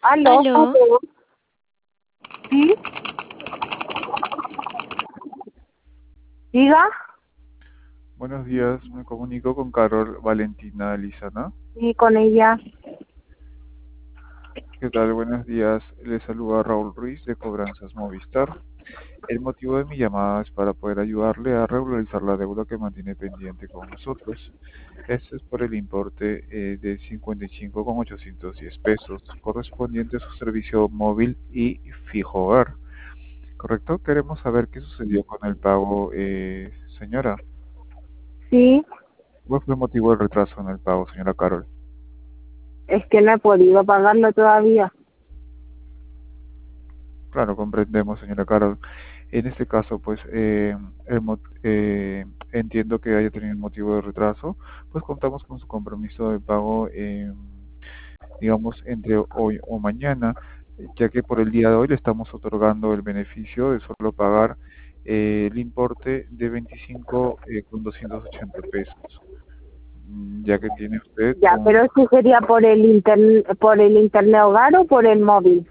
Aló, Aló, sí, diga, Buenos días, me comunico con Carol Valentina Lizana. sí, con ella. ¿Qué tal? Buenos días, le saluda Raúl Ruiz de Cobranzas Movistar. El motivo de mi llamada es para poder ayudarle a regularizar la deuda que mantiene pendiente con nosotros. Este es por el importe de 55,810 pesos, correspondiente a su servicio móvil y fijo hogar. ¿Correcto? Queremos saber qué sucedió con el pago, señora. Sí, ¿Cuál fue el motivo del retraso en el pago, señora Carol? es que no he podido pagarlo todavía. Claro, comprendemos, señora Carol. En este caso, pues, entiendo que haya tenido un motivo de retraso, pues contamos con su compromiso de pago, digamos, entre hoy o mañana, ya que por el día de hoy le estamos otorgando el beneficio de solo pagar el importe de 25 con 280 pesos, ya que tiene usted Ya, un... pero eso sería por el internet hogar o por el móvil.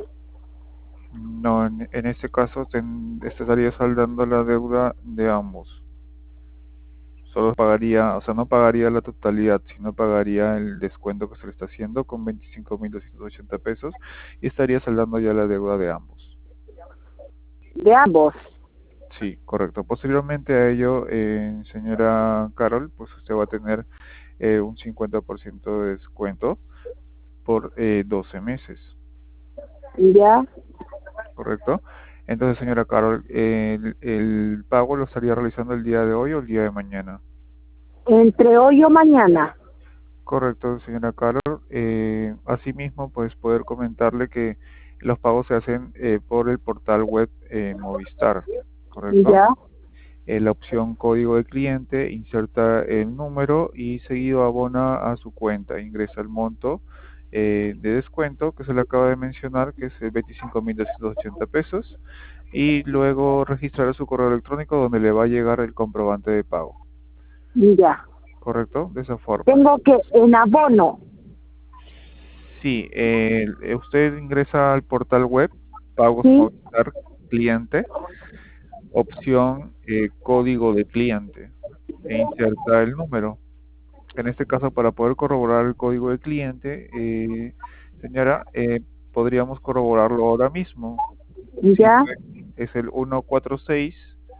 No, en este caso estaría saldando la deuda de ambos. Solo pagaría, o sea, no pagaría la totalidad, sino pagaría el descuento que se le está haciendo con 25.280 pesos y estaría saldando ya la deuda de ambos. De ambos. Sí, correcto. Posteriormente a ello, señora Carol, pues usted va a tener un 50% de descuento por 12 meses, Ya, ¿correcto? Entonces, señora Carol, el pago lo estaría realizando el día de hoy o el día de mañana. entre hoy o mañana. Correcto, señora Carol. Asimismo, pues poder comentarle que los pagos se hacen por el portal web Movistar, ¿correcto? Ya, La opción código de cliente, inserta el número y seguido abona a su cuenta. Ingresa el monto de descuento que se le acaba de mencionar, que es el 25.280 pesos, y luego registrar su correo electrónico donde le va a llegar el comprobante de pago, ya. ¿correcto? De esa forma. Tengo que, en abono. Sí, usted ingresa al portal web Pagos Sí, Movistar Cliente, opción código de cliente e inserta el número. En este caso, para poder corroborar el código de cliente, señora, podríamos corroborarlo ahora mismo. Si ya. es el 146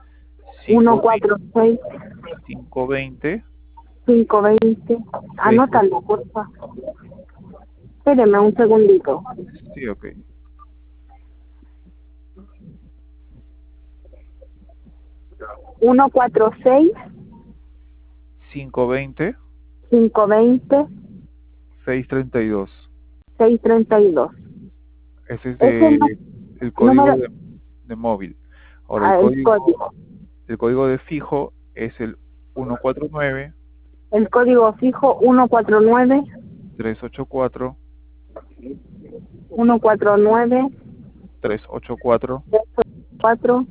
146 520. 520. 6. Anótalo, por favor. Espéreme un segundito. Sí, ok. 146 520 520 632. 632. Ese es Ese es el el número, código de móvil. Ahora, el código. el código de fijo es el 149 El código fijo 149 384 149 384. 4.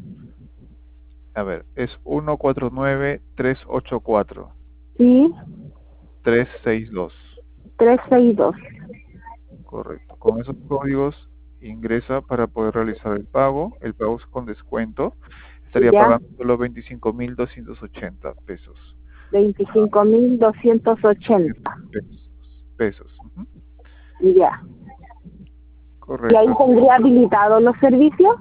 A ver, es 149 384 Sí, 362. 362. Correcto. Con esos códigos ingresa para poder realizar el pago. El pago es con descuento. Estaría Ya, pagando solo 25.280 pesos. 25.280. Pesos. Pesos. Ujú. Ya. ¿Y ahí Correcto. tendría habilitados los servicios?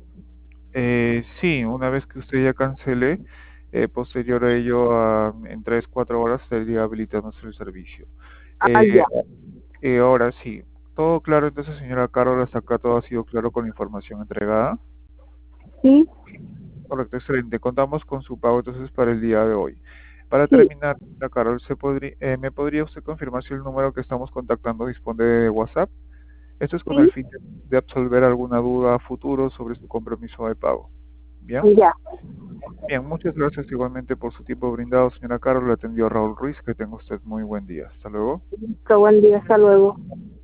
Sí, una vez que usted ya cancele, posterior a ello, en 3, 4 horas, estaría habilitándose el servicio. Ah, ya. Ahora sí, todo claro, entonces, señora Carol, hasta acá todo ha sido claro con la información entregada. Sí, Correcto, excelente. Contamos con su pago entonces para el día de hoy. Para sí, terminar, señora Carol, ¿me podría usted confirmar si el número que estamos contactando dispone de WhatsApp? Esto es con el sí, fin de absolver alguna duda a futuro sobre su compromiso de pago. ¿Bien? ya. Bien, muchas gracias igualmente por su tiempo brindado, señora Carol. Le atendió Raúl Ruiz. Que tenga usted muy buen día. Hasta luego. Listo, buen día, hasta luego.